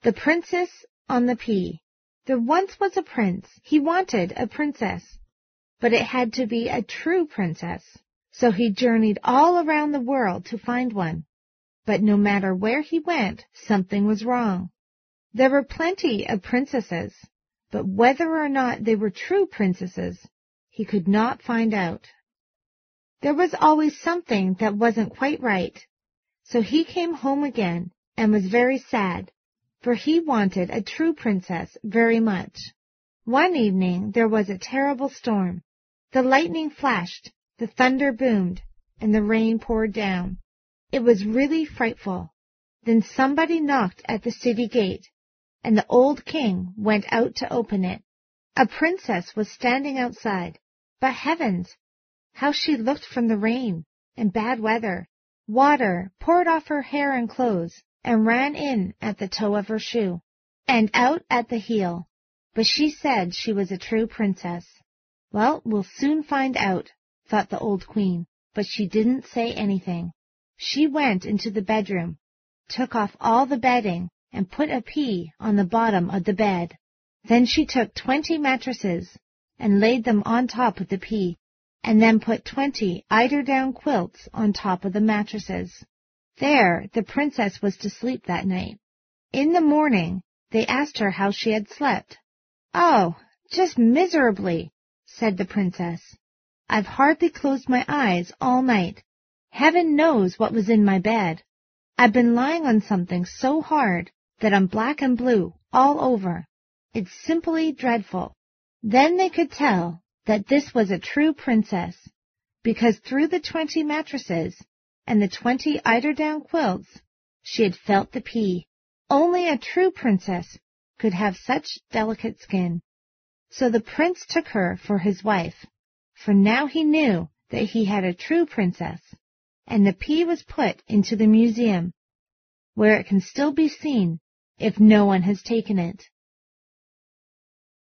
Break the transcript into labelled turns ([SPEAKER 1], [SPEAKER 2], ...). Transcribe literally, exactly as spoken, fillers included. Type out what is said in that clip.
[SPEAKER 1] The Princess on the Pea. There once was a prince. He wanted a princess, but it had to be a true princess. So he journeyed all around the world to find one. But no matter where he went, something was wrong. There were plenty of princesses, but whether or not they were true princesses, he could not find out. There was always something that wasn't quite right. So he came home again and was very sad, for he wanted a true princess very much. One evening there was a terrible storm. The lightning flashed, the thunder boomed, and the rain poured down. It was really frightful. Then somebody knocked at the city gate, and the old king went out to open it. A princess was standing outside. But heavens, how she looked from the rain and bad weather! Water poured off her hair and clothes, and ran in at the toe of her shoe, and out at the heel. But she said she was a true princess. Well, we'll soon find out, thought the old queen, but she didn't say anything. She went into the bedroom, took off all the bedding, and put a pea on the bottom of the bed. Then she took twenty mattresses and laid them on top of the pea, and then put twenty eider-down quilts on top of the mattresses. There the princess was to sleep that night. In the morning they asked her how she had slept. "Oh, just miserably," said the princess. "I've hardly closed my eyes all night. Heaven knows what was in my bed. I've been lying on something so hard that I'm black and blue all over. It's simply dreadful." Then they could tell that this was a true princess, because through the twenty mattresses and the twenty eider-down quilts she had felt the pea. Only a true princess could have such delicate skin. So the prince took her for his wife, for now he knew that he had a true princess, and the pea was put into the museum, where it can still be seen if no one has taken it.